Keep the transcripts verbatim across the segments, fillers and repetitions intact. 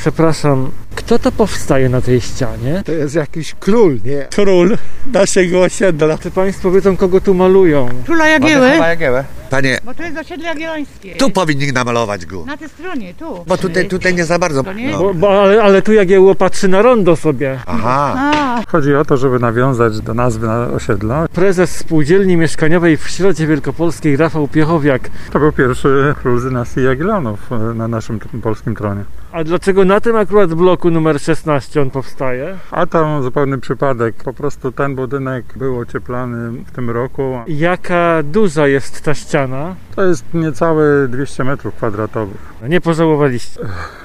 Przepraszam, kto to powstaje na tej ścianie? To jest jakiś król, nie? Król naszego osiedla. Czy państwo wiedzą, kogo tu malują? Króla Jagieły? Jagiełę. Panie, Bo to jest osiedle jagiellońskie. tu powinni namalować go. Na tej stronie, tu. Bo tutaj, tutaj nie za bardzo. To nie? No. Bo, bo, ale, ale tu Jagiełło patrzy na rondo sobie. Aha. A, Chodzi o to, żeby nawiązać do nazwy na osiedla. Prezes Spółdzielni Mieszkaniowej w Środzie Wielkopolskiej Rafał Piechowiak. To był pierwszy król z dynastii Jagiellonów na naszym t- polskim tronie. A dlaczego na tym akurat bloku numer szesnaście on powstaje? A tam zupełny przypadek. Po prostu ten budynek był ocieplany w tym roku. Jaka duża jest ta ściana? To jest niecałe dwieście metrów kwadratowych. Nie pożałowaliście.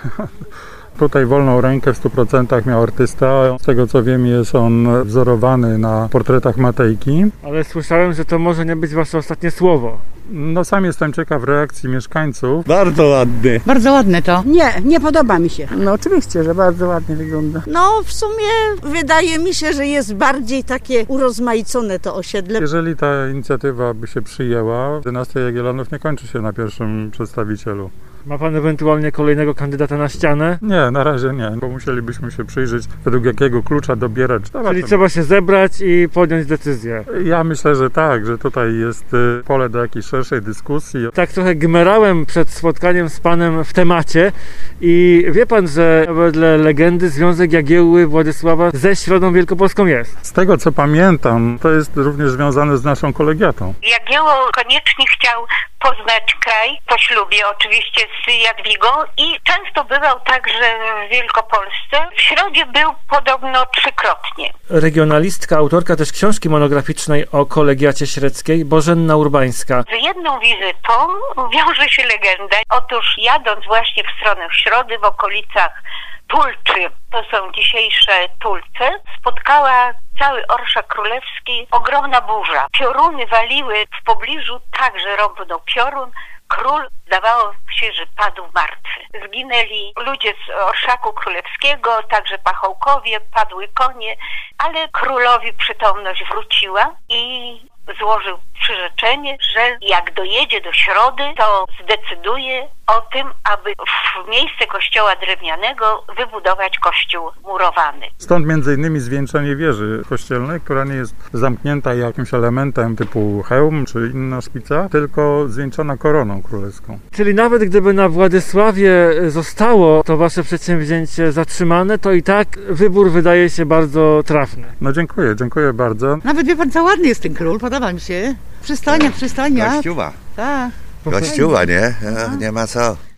Tutaj wolną rękę w stu procentach miał artysta. Z tego co wiem, jest on wzorowany na portretach Matejki. Ale słyszałem, że to może nie być wasze ostatnie słowo. No sam jestem ciekaw reakcji mieszkańców. Bardzo ładny. bardzo ładne to. Nie, nie podoba mi się. No oczywiście, że bardzo ładnie wygląda. No w sumie wydaje mi się, że jest bardziej takie urozmaicone to osiedle. Jeżeli ta inicjatywa by się przyjęła, dynastia Jagiellonów nie kończy się na pierwszym przedstawicielu. Ma pan ewentualnie kolejnego kandydata na ścianę? Nie, na razie nie, bo musielibyśmy się przyjrzeć, według jakiego klucza dobierać. Czyli Zobaczymy. trzeba się zebrać i podjąć decyzję. Ja myślę, że tak, że tutaj jest y, pole do jakiejś szerszej dyskusji. Tak trochę gmerałem przed spotkaniem z panem w temacie i wie pan, że wedle legendy Związek Jagiełły Władysława ze Środą Wielkopolską jest. Z tego co pamiętam, to jest również związane z naszą kolegiatą. Jagiełło koniecznie chciał poznać kraj po ślubie, oczywiście z Jadwigą, i często bywał także w Wielkopolsce. W Środzie był podobno trzykrotnie. Regionalistka, autorka też książki monograficznej o kolegiacie średzkiej, Bożenna Urbańska. Z jedną wizytą wiąże się legenda. Otóż jadąc właśnie w stronę Środy, w okolicach Tulczy, to są dzisiejsze Tulce, spotkała cały orszak królewski ogromna burza. Pioruny waliły w pobliżu, także rąbnął piorun. Król, zdawało się, że padł martwy. Zginęli ludzie z orszaku królewskiego, także pachołkowie, padły konie, ale królowi przytomność wróciła i złożył przyrzeczenie, że jak dojedzie do Środy, to zdecyduje o tym, aby w miejsce kościoła drewnianego wybudować kościół murowany. Stąd między innymi zwieńczenie wieży kościelnej, która nie jest zamknięta jakimś elementem typu hełm czy inna szpica, tylko zwieńczona koroną królewską. Czyli nawet gdyby na Władysławie zostało to wasze przedsięwzięcie zatrzymane, to i tak wybór wydaje się bardzo trafny. No dziękuję, dziękuję bardzo. Nawet wie pan, co ładny jest ten król, podoba mi się. Przystania, przystania. Kościuła. Tak. Kościuła, nie? No, nie ma co.